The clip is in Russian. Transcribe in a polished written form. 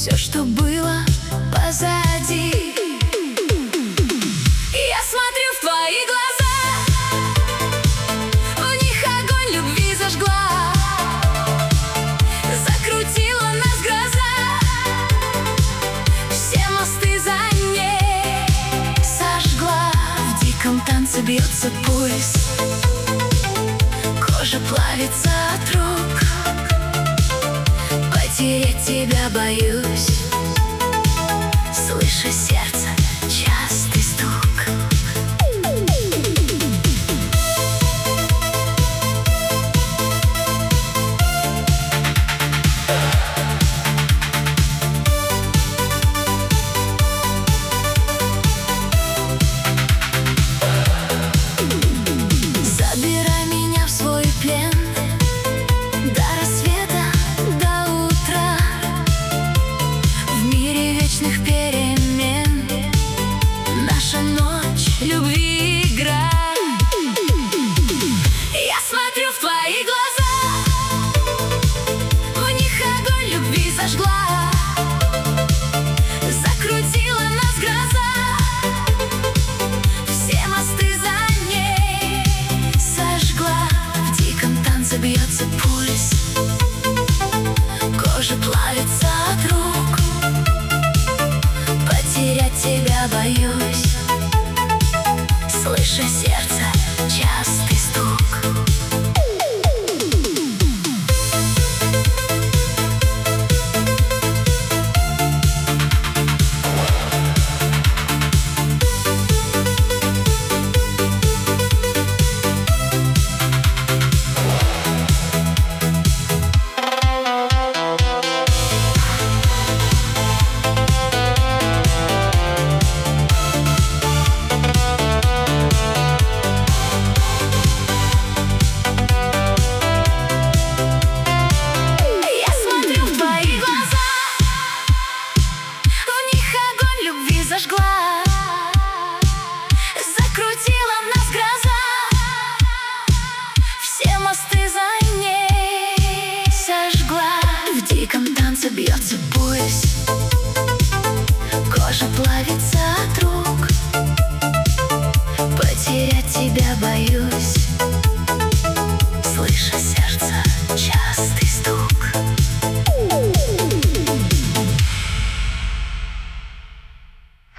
все, что было позади. Я смотрю в твои глаза, в них огонь любви зажгла, закрутила нас гроза, все мосты за ней сожгла. В диком танце бьется пульс, кожа плавится от рук. Потерять тебя боюсь, слышу сердце частый стук. Забирай меня в свой плен, до рассвета, до утра, в мире вечных перемен, наша ночь любви игра. Я смотрю в твои глаза, в них огонь любви зажгла, закрутила нас гроза, все мосты за ней сожгла. В диком танце бьется пульс, кожа плавится от рук. Потерять тебя боюсь, слышу сердце частый стук. Зажгла, закрутила нас гроза, все мосты за ней сожгла. В диком танце бьется пульс, кожа плавится